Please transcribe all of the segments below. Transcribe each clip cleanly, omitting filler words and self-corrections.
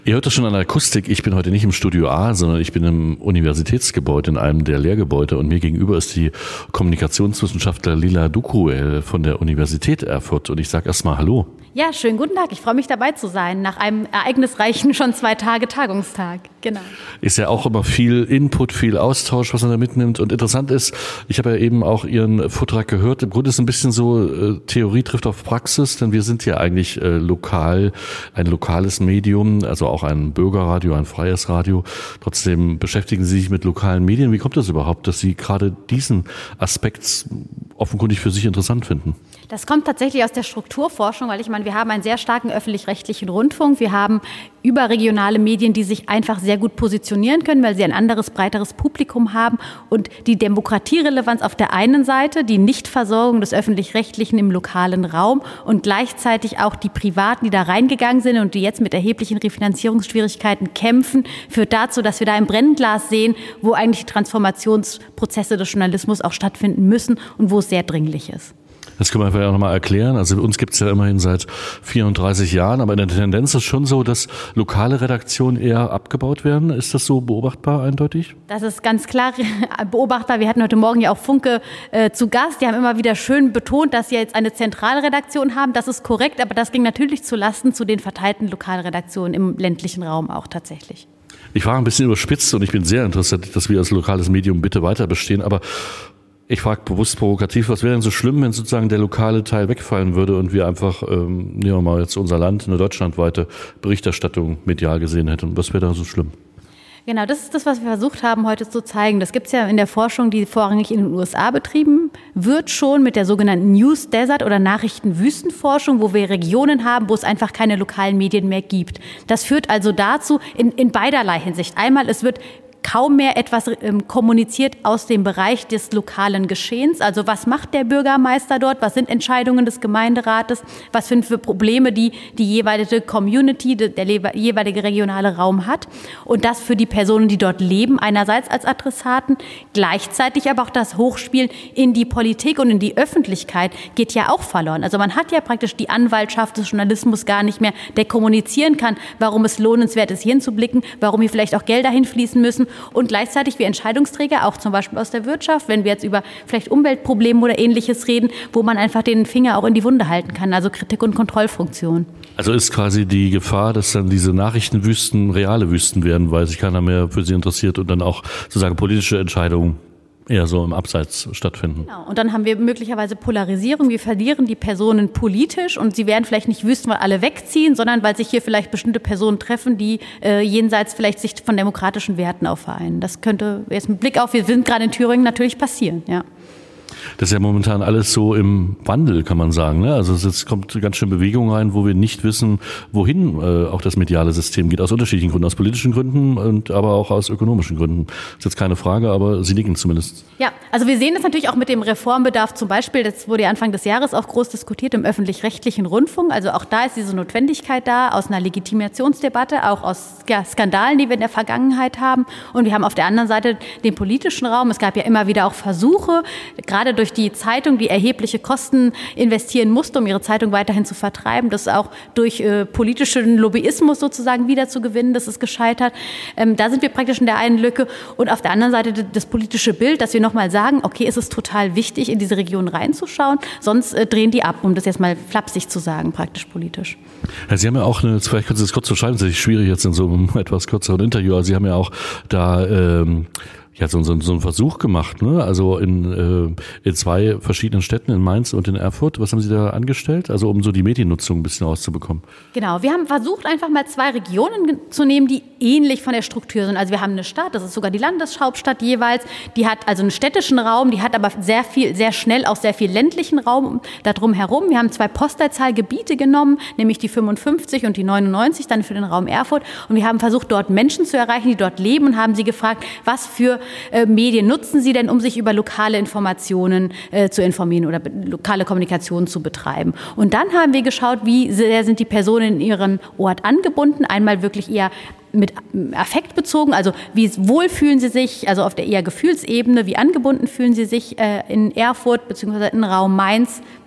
Ihr hört das schon an der Akustik. Ich bin heute nicht im Studio A, sondern ich bin im Universitätsgebäude, in einem der Lehrgebäude. Und mir gegenüber ist die Kommunikationswissenschaftler Lila Dukuel von der Universität Erfurt. Und ich sage erstmal Hallo. Ja, schönen guten Tag. Ich freue mich, dabei zu sein, nach einem ereignisreichen schon 2 Tage Tagungstag. Genau. Ist ja auch immer viel Input, viel Austausch, was man da mitnimmt. Und interessant ist, ich habe ja eben auch Ihren Vortrag gehört. Im Grunde ist es ein bisschen so, Theorie trifft auf Praxis, denn wir sind ja eigentlich lokal, ein lokales Medium, also auch ein Bürgerradio, ein freies Radio. Trotzdem beschäftigen Sie sich mit lokalen Medien. Wie kommt das überhaupt, dass Sie gerade diesen Aspekt offenkundig für sich interessant finden? Das kommt tatsächlich aus der Strukturforschung, weil ich meine, wir haben einen sehr starken öffentlich-rechtlichen Rundfunk. Wir haben überregionale Medien, die sich einfach sehr gut positionieren können, weil sie ein anderes, breiteres Publikum haben. Und die Demokratierelevanz auf der einen Seite, die Nichtversorgung des öffentlich-rechtlichen im lokalen Raum und gleichzeitig auch die Privaten, die da reingegangen sind und die jetzt mit erheblichen Refinanzierungsschwierigkeiten kämpfen, führt dazu, dass wir da im Brennglas sehen, wo eigentlich die Transformationsprozesse des Journalismus auch stattfinden müssen und wo es sehr dringlich ist. Das können wir einfach ja nochmal erklären. Also uns gibt es ja immerhin seit 34 Jahren, aber in der Tendenz ist schon so, dass lokale Redaktionen eher abgebaut werden. Ist das so beobachtbar eindeutig? Das ist ganz klar beobachtbar. Wir hatten heute Morgen ja auch Funke zu Gast. Die haben immer wieder schön betont, dass sie jetzt eine Zentralredaktion haben. Das ist korrekt, aber das ging natürlich zu Lasten zu den verteilten Lokalredaktionen im ländlichen Raum auch tatsächlich. Ich war ein bisschen überspitzt und ich bin sehr interessiert, dass wir als lokales Medium bitte weiter bestehen, aber ich frage bewusst provokativ, was wäre denn so schlimm, wenn sozusagen der lokale Teil wegfallen würde und wir einfach, nehmen wir mal jetzt unser Land, eine deutschlandweite Berichterstattung medial gesehen hätten? Was wäre da so schlimm? Genau, das ist das, was wir versucht haben, heute zu zeigen. Das gibt es ja in der Forschung, die vorrangig in den USA betrieben wird, schon mit der sogenannten News Desert oder Nachrichtenwüstenforschung, wo wir Regionen haben, wo es einfach keine lokalen Medien mehr gibt. Das führt also dazu, in beiderlei Hinsicht. Einmal, es wird kaum mehr etwas kommuniziert aus dem Bereich des lokalen Geschehens. Also was macht der Bürgermeister dort? Was sind Entscheidungen des Gemeinderates? Was sind für Probleme, die jeweilige Community, der jeweilige regionale Raum hat? Und das für die Personen, die dort leben, einerseits als Adressaten, gleichzeitig aber auch das Hochspielen in die Politik und in die Öffentlichkeit geht ja auch verloren. Also man hat ja praktisch die Anwaltschaft des Journalismus gar nicht mehr, der kommunizieren kann, warum es lohnenswert ist, hier hinzublicken, warum hier vielleicht auch Gelder hinfließen müssen. Und gleichzeitig wir Entscheidungsträger, auch zum Beispiel aus der Wirtschaft, wenn wir jetzt über vielleicht Umweltprobleme oder Ähnliches reden, wo man einfach den Finger auch in die Wunde halten kann, also Kritik- und Kontrollfunktion. Also ist quasi die Gefahr, dass dann diese Nachrichtenwüsten reale Wüsten werden, weil sich keiner mehr für sie interessiert und dann auch sozusagen politische Entscheidungen eher so im Abseits stattfinden. Genau. Und dann haben wir möglicherweise Polarisierung. Wir verlieren die Personen politisch und sie werden vielleicht nicht wüsten, weil alle wegziehen, sondern weil sich hier vielleicht bestimmte Personen treffen, die jenseits vielleicht sich von demokratischen Werten auch vereinen. Das könnte jetzt mit Blick auf, wir sind gerade in Thüringen, natürlich passieren, ja. Das ist ja momentan alles so im Wandel, kann man sagen. Ne? Also es kommt ganz schön Bewegung rein, wo wir nicht wissen, wohin auch das mediale System geht. Aus unterschiedlichen Gründen, aus politischen Gründen und aber auch aus ökonomischen Gründen. Das ist jetzt keine Frage, aber Sie nicken zumindest. Ja, also wir sehen das natürlich auch mit dem Reformbedarf zum Beispiel. Das wurde ja Anfang des Jahres auch groß diskutiert im öffentlich-rechtlichen Rundfunk. Also auch da ist diese Notwendigkeit da, aus einer Legitimationsdebatte, auch aus Skandalen, die wir in der Vergangenheit haben. Und wir haben auf der anderen Seite den politischen Raum. Es gab ja immer wieder auch Versuche, gerade durch die Zeitung, die erhebliche Kosten investieren musste, um ihre Zeitung weiterhin zu vertreiben, das auch durch politischen Lobbyismus sozusagen wiederzugewinnen, das ist gescheitert. Da sind wir praktisch in der einen Lücke. Und auf der anderen Seite das politische Bild, dass wir nochmal sagen, okay, es ist total wichtig, in diese Region reinzuschauen, sonst drehen die ab, um das jetzt mal flapsig zu sagen, praktisch politisch. Ja, Sie haben ja auch vielleicht können Sie das kurz beschreiben, das ist schwierig jetzt in so einem etwas kürzeren Interview, aber Sie haben ja auch da so einen Versuch gemacht, ne? Also in 2 verschiedenen Städten, in Mainz und in Erfurt. Was haben Sie da angestellt? Also um so die Mediennutzung ein bisschen rauszubekommen. Genau, wir haben versucht, einfach mal 2 Regionen zu nehmen, die ähnlich von der Struktur sind. Also wir haben eine Stadt, das ist sogar die Landeshauptstadt jeweils, die hat also einen städtischen Raum, die hat aber sehr schnell auch sehr viel ländlichen Raum darum herum. Wir haben 2 Postleitzahlgebiete genommen, nämlich die 55 und die 99, dann für den Raum Erfurt. Und wir haben versucht, dort Menschen zu erreichen, die dort leben und haben sie gefragt, was für Medien nutzen Sie denn, um sich über lokale Informationen zu informieren oder lokale Kommunikation zu betreiben. Und dann haben wir geschaut, wie sehr sind die Personen in ihren Ort angebunden. Einmal wirklich eher mit Affekt bezogen, also wie wohl fühlen sie sich, also auf der eher Gefühlsebene, wie angebunden fühlen sie sich in Erfurt bzw. in Raum Mainz.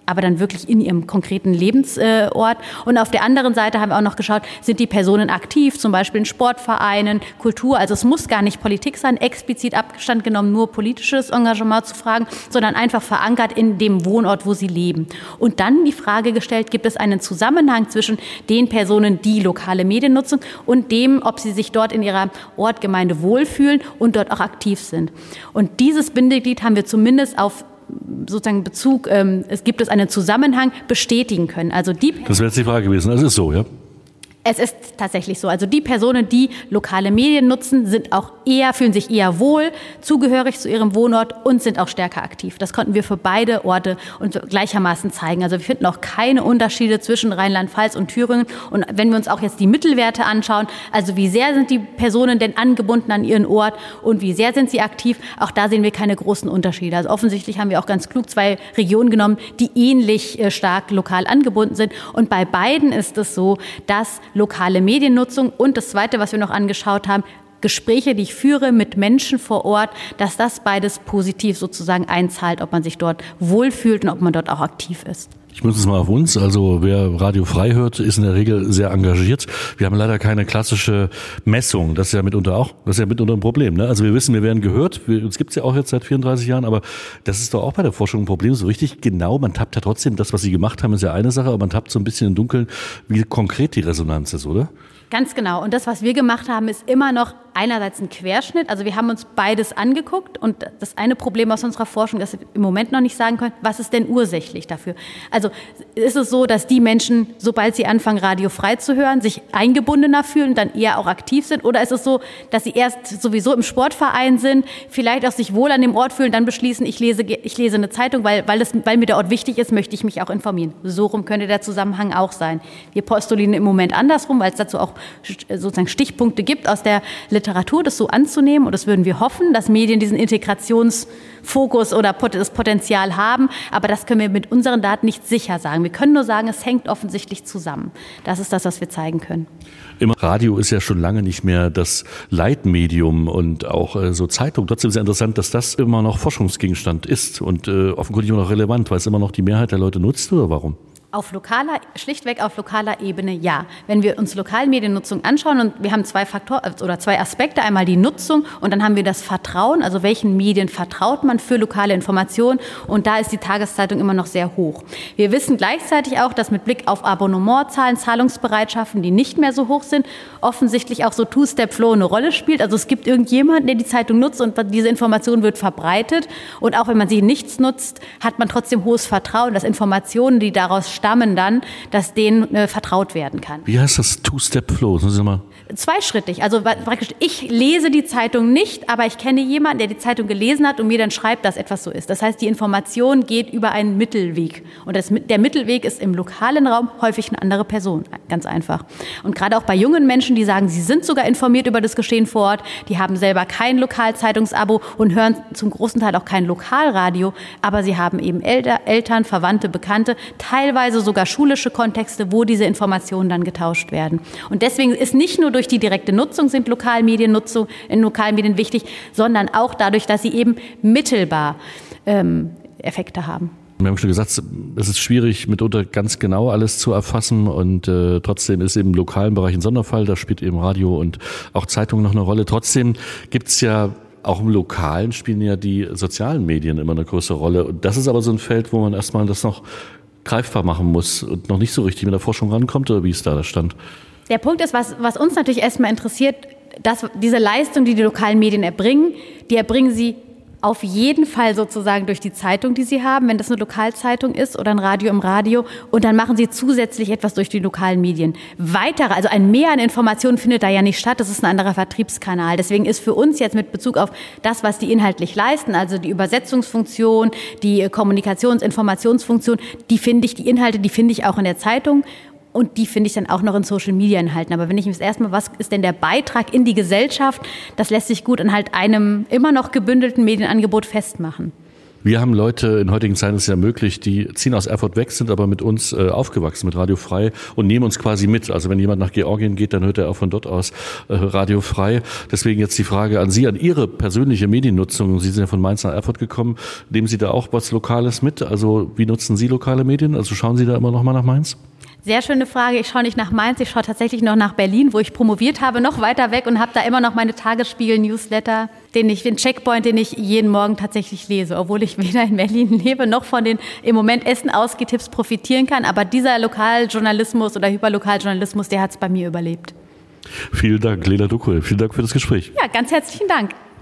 aber dann wirklich in ihrem konkreten Lebensort. Und auf der anderen Seite haben wir auch noch geschaut, sind die Personen aktiv, zum Beispiel in Sportvereinen, Kultur. Also es muss gar nicht Politik sein, explizit Abstand genommen, nur politisches Engagement zu fragen, sondern einfach verankert in dem Wohnort, wo sie leben. Und dann die Frage gestellt, gibt es einen Zusammenhang zwischen den Personen, die lokale Medien nutzen und dem, ob sie sich dort in ihrer Ortgemeinde wohlfühlen und dort auch aktiv sind. Und dieses Bindeglied haben wir zumindest auf sozusagen Bezug, es gibt es einen Zusammenhang, bestätigen können. Also das wäre jetzt die Frage gewesen, das ist so, ja? Es ist tatsächlich so. Also die Personen, die lokale Medien nutzen, fühlen sich eher wohl, zugehörig zu ihrem Wohnort und sind auch stärker aktiv. Das konnten wir für beide Orte und gleichermaßen zeigen. Also wir finden auch keine Unterschiede zwischen Rheinland-Pfalz und Thüringen. Und wenn wir uns auch jetzt die Mittelwerte anschauen, also wie sehr sind die Personen denn angebunden an ihren Ort und wie sehr sind sie aktiv, auch da sehen wir keine großen Unterschiede. Also offensichtlich haben wir auch ganz klug 2 Regionen genommen, die ähnlich stark lokal angebunden sind. Und bei beiden ist es so, dass lokale Mediennutzung und das Zweite, was wir noch angeschaut haben, Gespräche, die ich führe mit Menschen vor Ort, dass das beides positiv sozusagen einzahlt, ob man sich dort wohlfühlt und ob man dort auch aktiv ist. Ich muss es mal auf uns, also wer Radio Frei hört, ist in der Regel sehr engagiert. Wir haben leider keine klassische Messung, das ist ja mitunter ein Problem. Ne? Also wir wissen, wir werden gehört, uns gibt's ja auch jetzt seit 34 Jahren, aber das ist doch auch bei der Forschung ein Problem, so richtig genau, man tappt ja trotzdem, das, was Sie gemacht haben, ist ja eine Sache, aber man tappt so ein bisschen im Dunkeln, wie konkret die Resonanz ist, oder? Ganz genau. Und das, was wir gemacht haben, ist immer noch einerseits ein Querschnitt. Also wir haben uns beides angeguckt. Und das eine Problem aus unserer Forschung, das wir im Moment noch nicht sagen können, was ist denn ursächlich dafür? Also ist es so, dass die Menschen, sobald sie anfangen, Radio Frei zu hören, sich eingebundener fühlen und dann eher auch aktiv sind? Oder ist es so, dass sie erst sowieso im Sportverein sind, vielleicht auch sich wohl an dem Ort fühlen, dann beschließen, ich lese eine Zeitung, weil mir der Ort wichtig ist, möchte ich mich auch informieren. So rum könnte der Zusammenhang auch sein. Wir postulieren im Moment andersrum, weil es dazu auch sozusagen Stichpunkte gibt aus der Literatur, das so anzunehmen. Und das würden wir hoffen, dass Medien diesen Integrationsfokus oder das Potenzial haben. Aber das können wir mit unseren Daten nicht sicher sagen. Wir können nur sagen, es hängt offensichtlich zusammen. Das ist das, was wir zeigen können. Im Radio ist ja schon lange nicht mehr das Leitmedium und auch so Zeitung. Trotzdem ist es interessant, dass das immer noch Forschungsgegenstand ist und offenkundig immer noch relevant, weil es immer noch die Mehrheit der Leute nutzt, oder warum? Schlichtweg auf lokaler Ebene ja. Wenn wir uns Lokalmediennutzung anschauen, und wir haben 2 Faktoren oder 2 Aspekte, einmal die Nutzung und dann haben wir das Vertrauen, also welchen Medien vertraut man für lokale Informationen, und da ist die Tageszeitung immer noch sehr hoch. Wir wissen gleichzeitig auch, dass mit Blick auf Abonnementzahlen, Zahlungsbereitschaften, die nicht mehr so hoch sind, offensichtlich auch so Two-Step-Flow eine Rolle spielt. Also es gibt irgendjemanden, der die Zeitung nutzt und diese Information wird verbreitet, und auch wenn man sie nicht nutzt, hat man trotzdem hohes Vertrauen, dass Informationen, die daraus stammen dann, dass denen vertraut werden kann. Wie heißt das Two-Step-Flow? Sagen Sie mal. Zweischrittig. Also praktisch, ich lese die Zeitung nicht, aber ich kenne jemanden, der die Zeitung gelesen hat und mir dann schreibt, dass etwas so ist. Das heißt, die Information geht über einen Mittelweg. Und der Mittelweg ist im lokalen Raum häufig eine andere Person. Ganz einfach. Und gerade auch bei jungen Menschen, die sagen, sie sind sogar informiert über das Geschehen vor Ort, die haben selber kein Lokalzeitungsabo und hören zum großen Teil auch kein Lokalradio, aber sie haben eben Eltern, Verwandte, Bekannte, teilweise sogar schulische Kontexte, wo diese Informationen dann getauscht werden. Und deswegen ist nicht nur durch die direkte Nutzung sind Lokalmediennutzung in Lokalmedien wichtig, sondern auch dadurch, dass sie eben mittelbar Effekte haben. Wir haben schon gesagt, es ist schwierig, mitunter ganz genau alles zu erfassen, und trotzdem ist im lokalen Bereich ein Sonderfall, da spielt eben Radio und auch Zeitung noch eine Rolle. Trotzdem gibt's ja auch im Lokalen, spielen ja die sozialen Medien immer eine größere Rolle. Und das ist aber so ein Feld, wo man erstmal das noch greifbar machen muss und noch nicht so richtig mit der Forschung rankommt, oder wie ist da der Stand? Der Punkt ist, was uns natürlich erstmal interessiert, dass diese Leistung, die lokalen Medien erbringen, die erbringen sie auf jeden Fall sozusagen durch die Zeitung, die sie haben, wenn das eine Lokalzeitung ist oder ein Radio im Radio. Und dann machen sie zusätzlich etwas durch die lokalen Medien. Also ein Mehr an Informationen findet da ja nicht statt. Das ist ein anderer Vertriebskanal. Deswegen ist für uns jetzt mit Bezug auf das, was die inhaltlich leisten, also die Übersetzungsfunktion, die Informationsfunktion, die Inhalte, die finde ich auch in der Zeitung. Und die finde ich dann auch noch in Social-Media-Inhalten. Aber wenn ich mich erstmal, was ist denn der Beitrag in die Gesellschaft, das lässt sich gut an halt einem immer noch gebündelten Medienangebot festmachen. Wir haben Leute, in heutigen Zeiten ist es ja möglich, die ziehen aus Erfurt weg, sind aber mit uns aufgewachsen, mit Radio Frei und nehmen uns quasi mit. Also wenn jemand nach Georgien geht, dann hört er auch von dort aus Radio Frei. Deswegen jetzt die Frage an Sie, an Ihre persönliche Mediennutzung. Sie sind ja von Mainz nach Erfurt gekommen. Nehmen Sie da auch was Lokales mit? Also wie nutzen Sie lokale Medien? Also schauen Sie da immer noch mal nach Mainz? Sehr schöne Frage. Ich schaue nicht nach Mainz, ich schaue tatsächlich noch nach Berlin, wo ich promoviert habe, noch weiter weg und habe da immer noch meine Tagesspiegel-Newsletter, den Checkpoint, den ich jeden Morgen tatsächlich lese, obwohl ich weder in Berlin lebe, noch von den im Moment Essen-Ausgeh-Tipps profitieren kann. Aber dieser Lokaljournalismus oder Hyperlokaljournalismus, der hat es bei mir überlebt. Vielen Dank, Lena Duckwell. Vielen Dank für das Gespräch. Ja, ganz herzlichen Dank.